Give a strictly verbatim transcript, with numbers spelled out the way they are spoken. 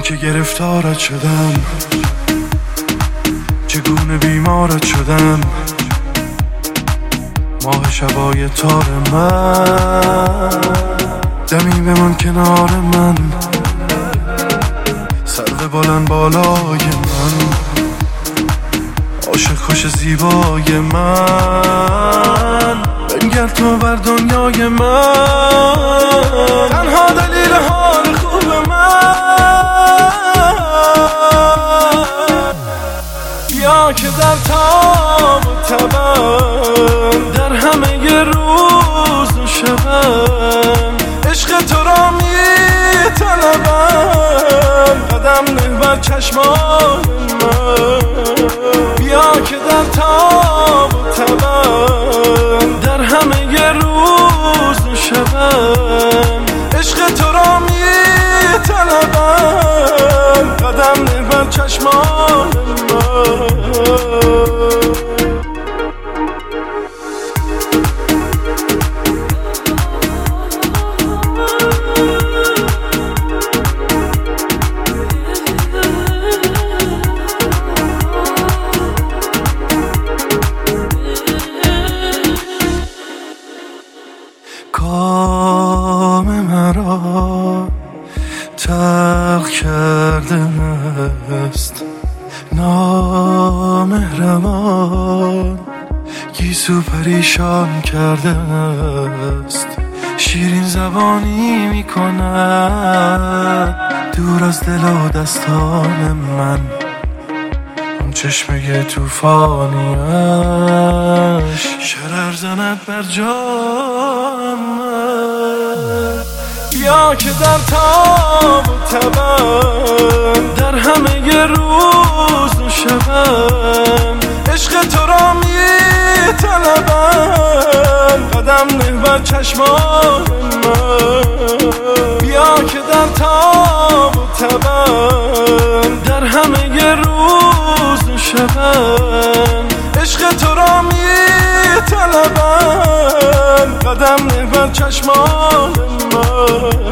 که گرفتارت شدم، چگونه بیمارت شدم. ماه شبای تار من، دمی بمان کنار من، سرو بلند بالای من، عاشق خوش زیبای من. بنگر تو بر دنیای من، تنها دلیل حال خوب من. بیا که در تاب و تبم، در همه روز و شبم، عشق تو را می طلبم. قدم نه بر چشمان من، بیا که در تاب و تبم، در همه روز و شبم، عشق تو را می طلبم. قدم نه بر چشمان من. کام مرا تلخ کرده است، نامهربان گیسو پریشان کرده است. شیرین زبانی می کند دور از دل و دستان من، اون چشمه توفانیش شرر زند بر جان من. بیا که در تاب و تبم، در همه روز و شبم، عشق تو را می طلبم. قدم نه بر چشمان من، بیا که در تاب و تبم، در همه روز و شبم، عشق تو را می طلبم. قدم نه بر چشمان من.